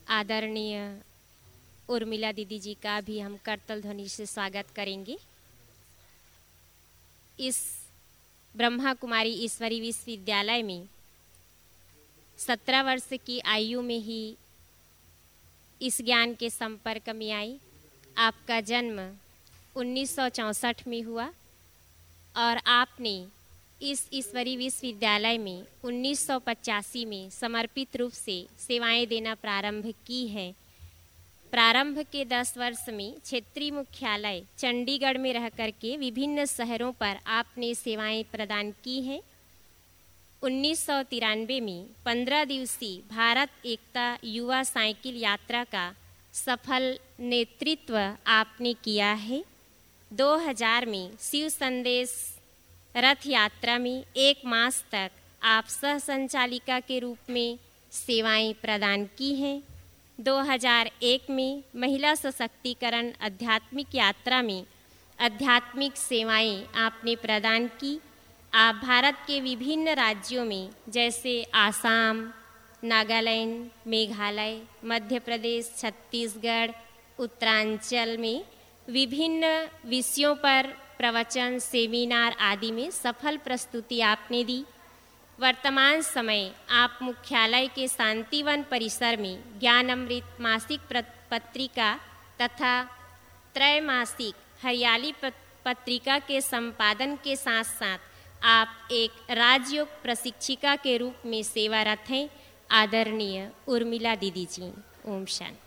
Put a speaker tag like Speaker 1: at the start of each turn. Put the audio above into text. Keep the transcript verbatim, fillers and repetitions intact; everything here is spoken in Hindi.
Speaker 1: आदरणीय उर्मिला दीदी जी का भी हम करतल ध्वनि से स्वागत करेंगे। इस ब्रह्मा कुमारी ईश्वरी विश्वविद्यालय में सत्रह वर्ष की आयु में ही इस ज्ञान के संपर्क में आई। आपका जन्म उन्नीस सौ चौंसठ में हुआ और आपने इस ईश्वरी विश्वविद्यालय में उन्नीस सौ पचासी में समर्पित रूप से सेवाएं देना प्रारंभ की है। प्रारंभ के दस वर्ष में क्षेत्रीय मुख्यालय चंडीगढ़ में रह करके विभिन्न शहरों पर आपने सेवाएं प्रदान की हैं। उन्नीस सौ तिरानवे में पंद्रह दिवसीय भारत एकता युवा साइकिल यात्रा का सफल नेतृत्व आपने किया है। दो हज़ार में शिव संदेश रथ यात्रा में एक मास तक आप सह संचालिका के रूप में सेवाएं प्रदान की हैं। दो हज़ार एक में महिला सशक्तिकरण आध्यात्मिक यात्रा में आध्यात्मिक सेवाएं आपने प्रदान की। आप भारत के विभिन्न राज्यों में जैसे आसाम, नागालैंड, मेघालय, मध्य प्रदेश, छत्तीसगढ़, उत्तरांचल में विभिन्न विषयों पर प्रवचन, सेमिनार आदि में सफल प्रस्तुति आपने दी। वर्तमान समय आप मुख्यालय के शांतिवन परिसर में ज्ञान अमृत मासिक पत्रिका तथा त्रैमासिक हरियाली पत्रिका के संपादन के साथ साथ आप एक राजयोग प्रशिक्षिका के रूप में सेवारत हैं। आदरणीय उर्मिला दीदी जी, ओम शांति।